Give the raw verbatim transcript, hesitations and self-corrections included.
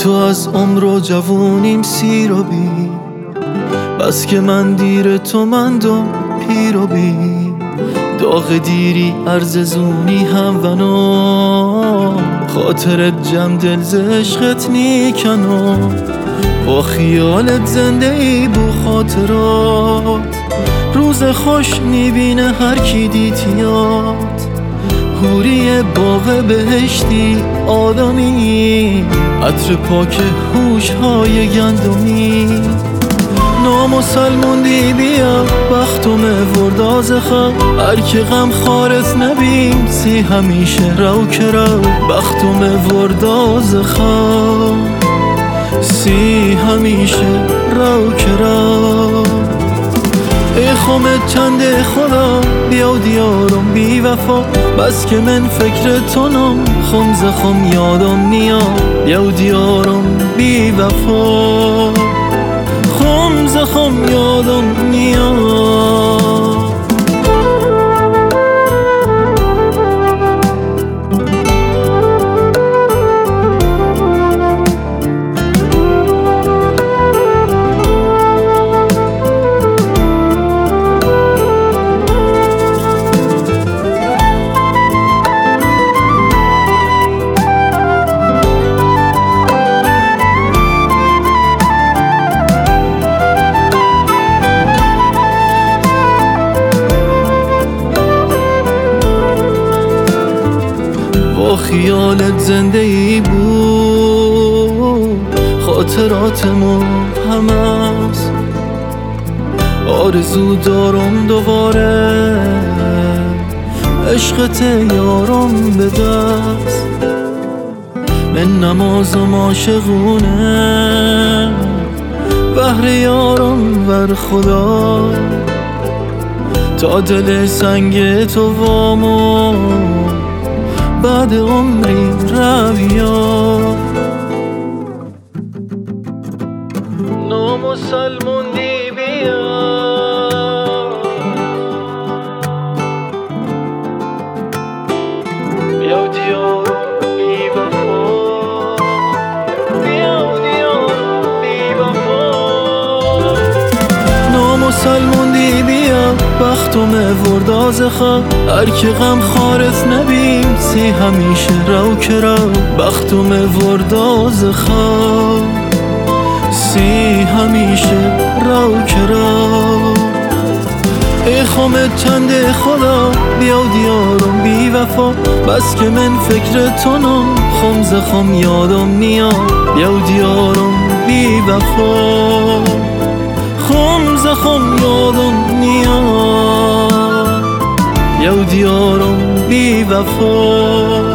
تو از عمر و جوونیم سیر و بی، بس که من دیر تو مندم پیر و بی. داغ دیری عرض زونی هم ونو، خاطرت جم دل ز عشقت نیکنو. با خیالت زنده ای بو خاطرات، روز خوش نیبینه هر کی دیتیات. حوری باغ بهشتی آدمی، عطر پاک هوش های گندمی. نامسلموندی بیا بختم ورداز خواه، هر که غم خارت نبیم سی همیشه رو که رو. بختم ورداز خواه سی همیشه رو که رو. ای خمت چنده خدا بیا دیارم بی وفا، بس که من فکر تونم خم ز خم یادم نیا. بیا دیارم بی وفا خم ز خم یادم نیا. با خیالت زنده ای بود، خاطراتمو همست. آرزو دارم دوباره عشقت یارم به دست. من نمازم عاشقونه بهر یارم ور خدا، تا دل سنگ تو وامو بعد عمری رویا. نامسلموندی بیا بیا دیارم بی وفا، بیا دیارم بی وفا. نامسلموندی بیا بختم ورداز خواه، هر که غم خارت نبیم سی همیشه رو که رو. بختم ورداز خواه سی همیشه رو که رو. ای خمت چنده خدا بیا دیارم بی وفا، بس که من فکر تونم خم ز خم یادم نیا. بیا دیارم بی وفا خم ز خم یادم نیا. بیا دیارم بی وفا